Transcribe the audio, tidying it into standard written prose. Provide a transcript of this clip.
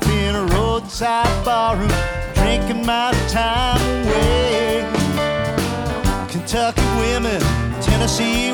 in a roadside barroom, drinking my time away. Kentucky women, Tennessee